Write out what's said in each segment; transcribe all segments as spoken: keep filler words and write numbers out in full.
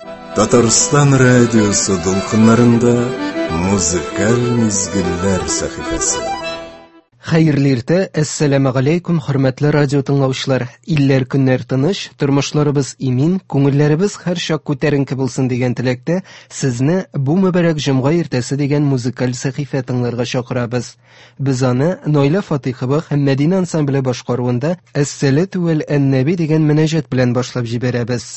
Татарстан радиосы долкыннарында музыкаль мизгилләр сәхифәсе. Хәерле иртә, әссәламу алейкум, хөрмәтле радио тыңлаучылар. Илләр көннәр тыныч, тормышларыбыз имин, күңелләребез һәрчак күтәренке булсын дигән теләктә сезне бу мөбарәк җомга иртәсе дигән музыкаль сәхифә тыңларга чакырабыз. Без аны Нойлә Фатихова һәм Мәдинә ансамбле башкаруында Әс-Сәлату вәл Ән-Нәби дигән мөнәҗәт белән башлап җибәрәбез.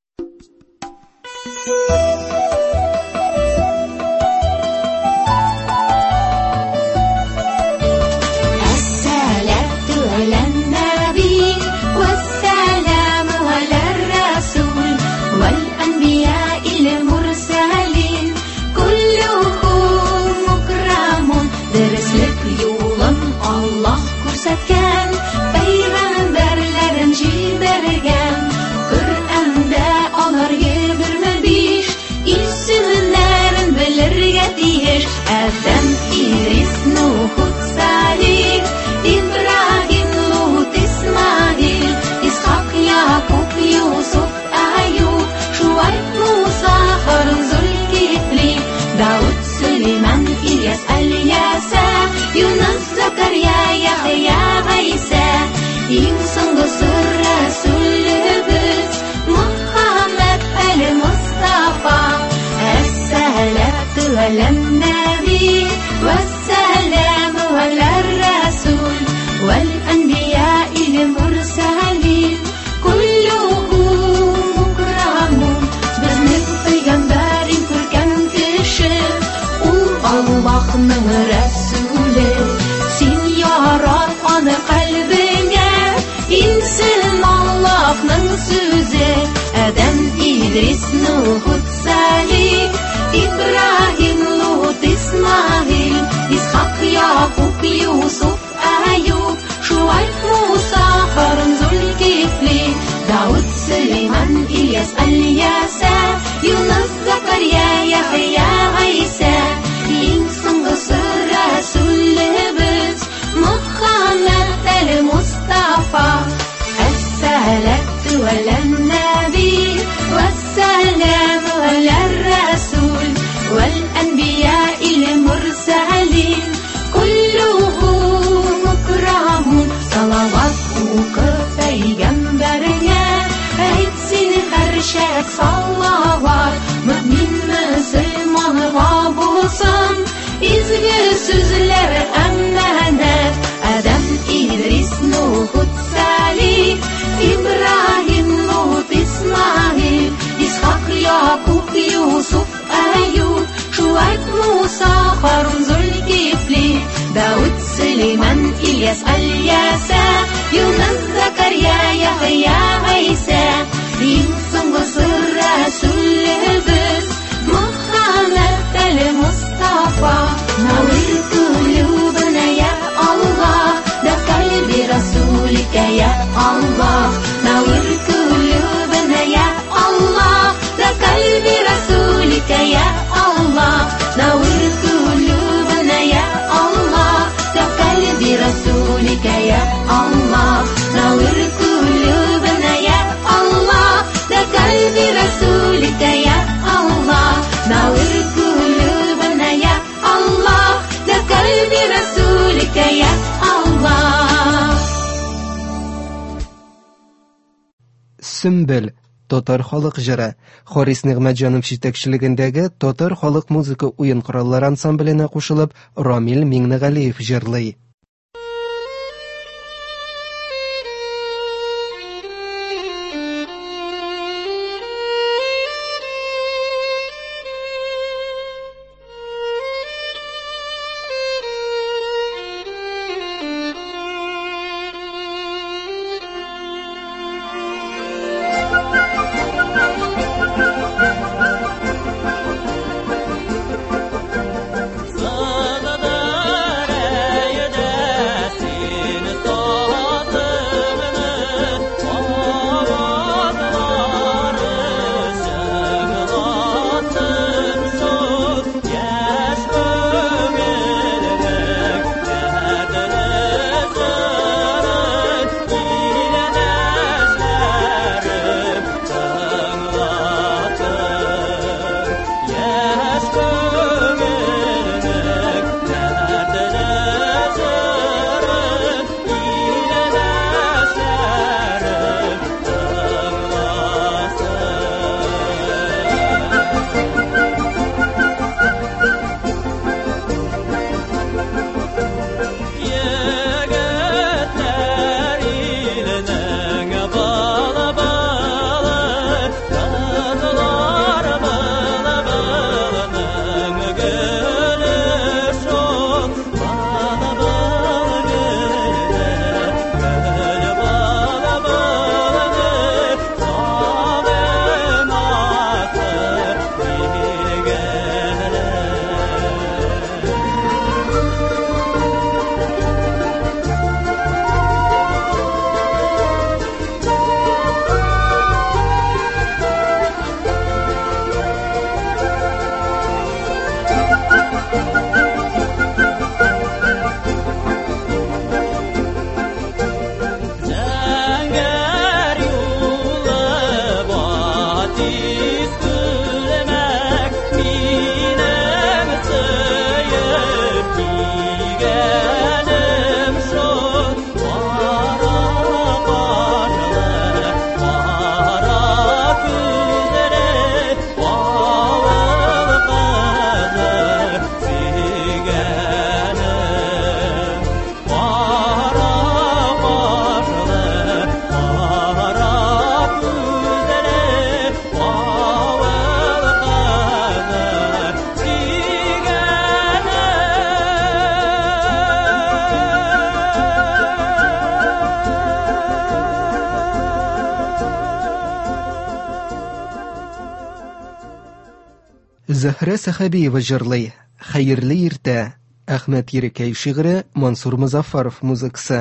Сөмбел, Татар халык җыры. Харис Нигъмәтҗанов җитәкчелегендәге Татар халык музыка уен кораллары ансамбленә кушылып, Рамил Миңнегалиев җырлый. Sana da Зәһрә Сәхәбиева җырлый. Хәерле иртә. Әхмәт Ерекәй шигыре, Мансур Музаффаров музыкасы.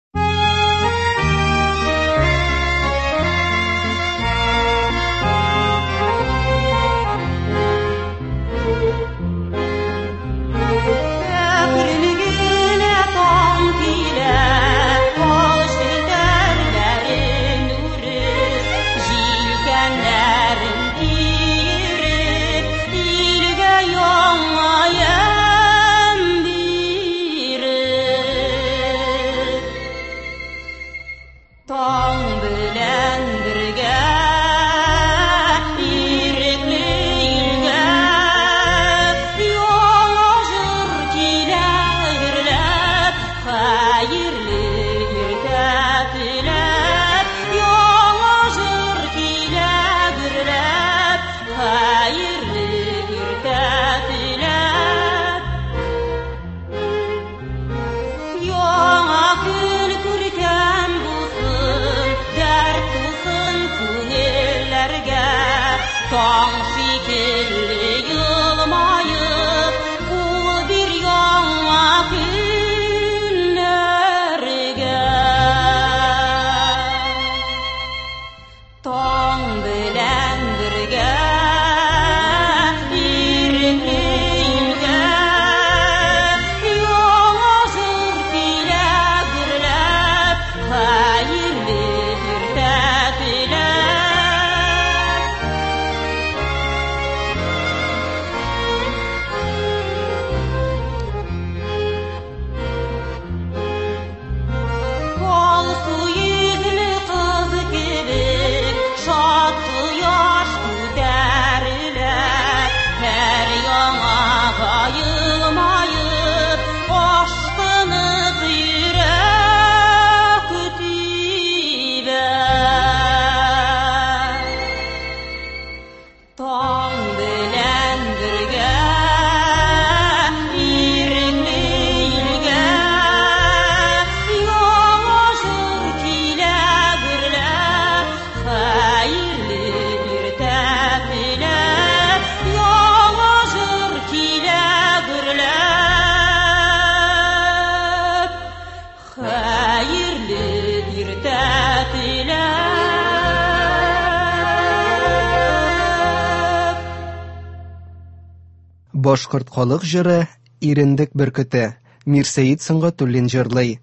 Башкорт халык җыры Ирендек бөркете. Мирсәет Сыңгатуллин җырлый.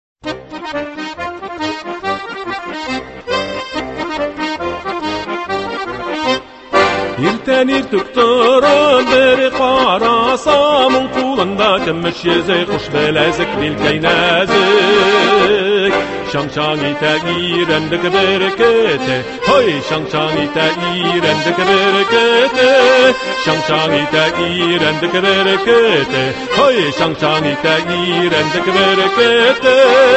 Иртән иртүк торып бер карасам, уң кулында көмеш йөзек, хуш беләзек, билкәй нәзек. Шаң-шаң итә ирендек бөркете, һой, шаң-шаң итә ирендек бөркете. Шаң-шаң итә ирендек бөркете, һой, шаң-шаң итә ирендек бөркете.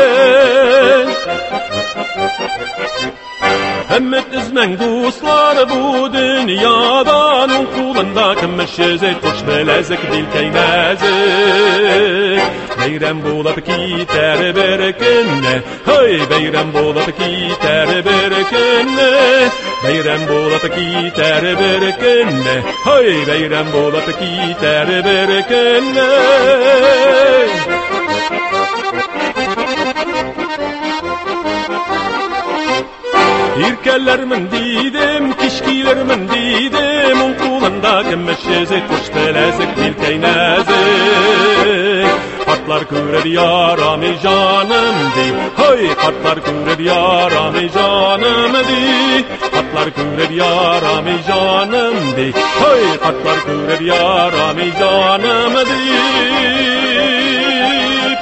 Әммет үзмәң дуслар бу дөньядан, уң кулында көмеш йөзек, хуш беләзек, билкәй нәзек. Бәйрәм булып китәр бер көнне, һой, бәйрәм булып китәр бер көнне. Бәйрәм булып китәр бер көнне, һой, бәйрәм булып китәр бер көнне. Иркәләрмен дидем, кишкиләрмен дидем, уң кулында көмеш йөзек, хуш беләзек, билкәй нәзек. Картлар күрер ярамый җаным ди, һой, картлар күрер ярамый җаным ди. Kartlar görür yaramı canım deyip Hey kartlar görür yaramı canım deyip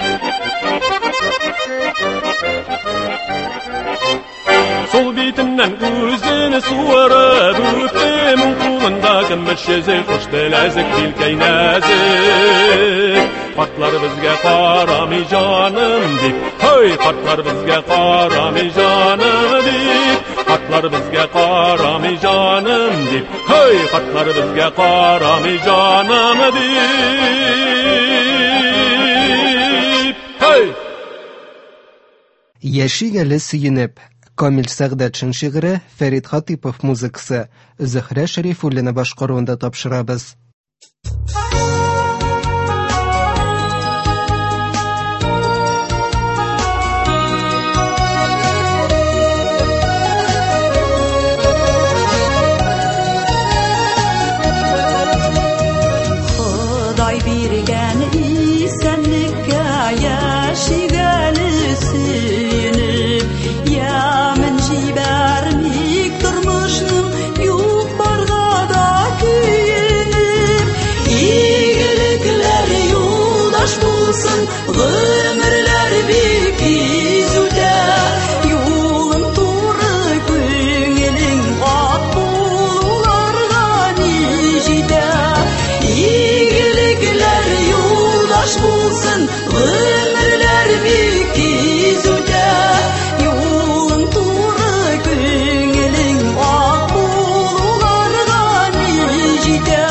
Sol bitinden gözünü suarıp öptüm Kulunda gümüşüzü hoş bilezik bilkey nazik Kartlar bizge qaramı canım deyip Hey kartlar bizge qaramı canım deyip Kartlar bizge qaramı canım deyip Hey kartlar bizge qaramı canım deyip Hey Яшигәле сөенеп, Камил Сәгъдәтшин шигыре, Фәрит Хатипов музыкасы, Зөһрә Шәрифуллина башкаруында тапшырабыз. Ходай биргән исәнлеккә яшигәле сөенеп, ямын җибәрмик тормышның юк барга да көенеп. Игелекләр юлдаш булсын, гомерләр бик изүдә, юлың туры күңелең ак булуларга ни җитә. Игелекләр юлдаш булсын, гомерләр бик изүдә, юлың туры күңелең ак булуларга ни җитә.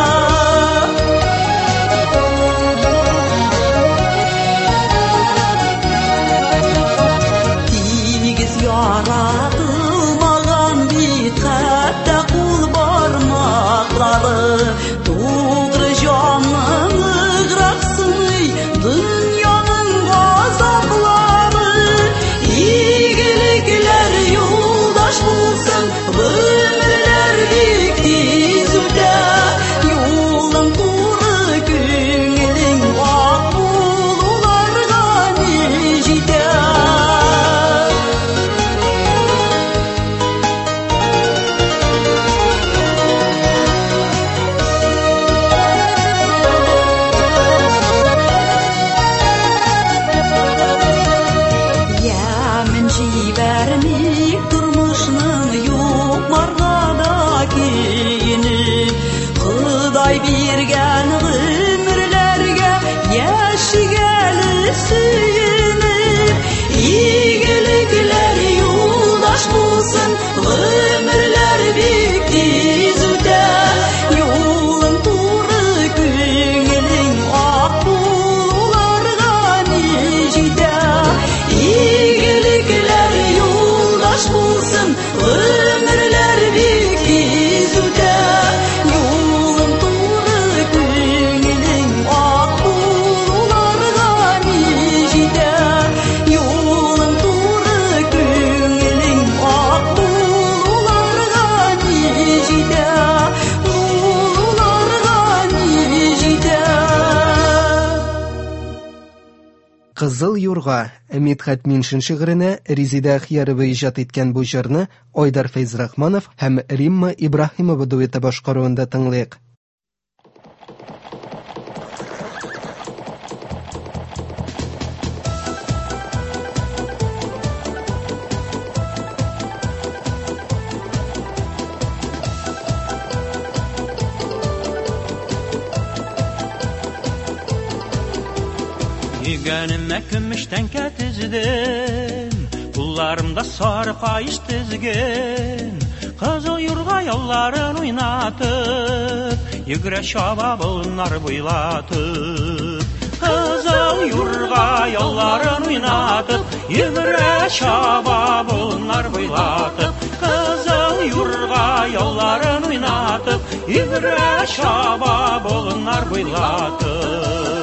Тигез яратылмаган бит хәтта кул бармаклары, тугры җанның ыграк сыный дөньяның газаплары. Игелекләр юлдаш булсын, гомерләр бик тиз үтә, юлың туры күңелең ак булуларга ни җитә. Ямын җибәрмик тормышның юк барга да көенеп, Ходай биргән гомерләргә яшигәле сөенеп. Игелекләр юлдаш булсын, гомерләр бик тиз үтә, юлың туры күңелең ак булуларга ни җитә. Игелекләр юлдаш булсын, гомерләр бик тиз үтә, юлың туры күңелең ак булуларга ни җитә. Юлың туры күңелең ак булуларга ни җитә, булуларга ни җитә. Кызыл юрга Мидхәт Миншин шигыренә Резида Ахиярова иҗат иткән бу җырны Айдар Фәйзрахманов һәм Римма Ибраһимова дуэты башкаруында тыңлыйк. Йөгәнемә көмеш тәңкә тездем, кулларымда сары каеш тезген, кызыл юрга ялларын уйнатып, йөгерә чаба болыннар буйлатып. Кызыл юрга ялларын уйнатып, йөгерә чаба болыннар буйлатып. Кызыл юрга ялларын уйнатып, йөгерә чаба болыннар буйлатып.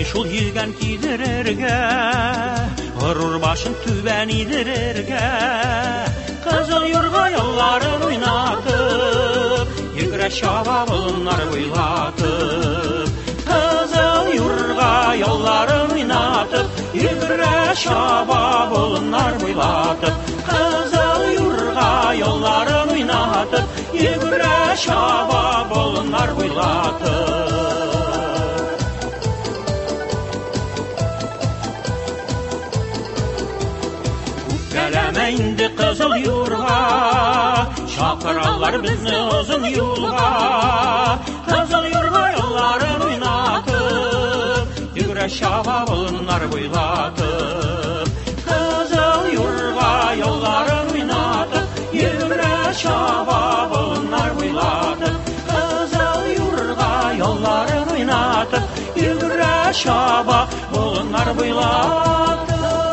шул йөгән кидерергә, горур башын түбән идерергә, кызыл юрга ялларын уйнатып, йөгерә чаба болыннар буйлатып. Кызыл юрга ялларын уйнатып, йөгерә чаба болыннар буйлатып. Кызыл юрга ялларын уйнатып, йөгерә чаба болыннар буйлатып. Үпкәләмә инде кызыл юрга, чакыралар безне озын юлга. Кызыл юрга ялларын уйнатып, йөгерә чаба болыннар буйлатып. Кызыл юрга ялларын уйнатып, йөгерә чаба болыннар буйлатып. Кызыл юрга ялларын уйнатып, йөгерә чаба болыннар буйлатып.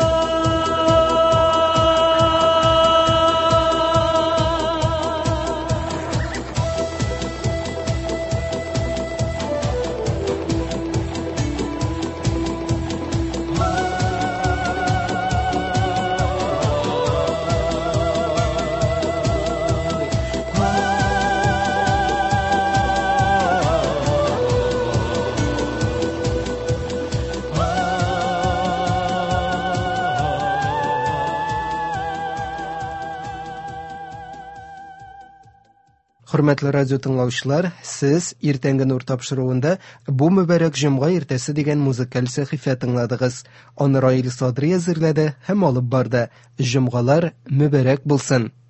Хөрмәтле радио тыңлаучылар, сез иртәнге нур тапшыруында бу мөбарәк җомга иртәсе дигән музыкаль сәхифә тыңладыгыз. Аны Раил Садри әзерләде һәм алып барды. Җомгалар мөбарәк булсын.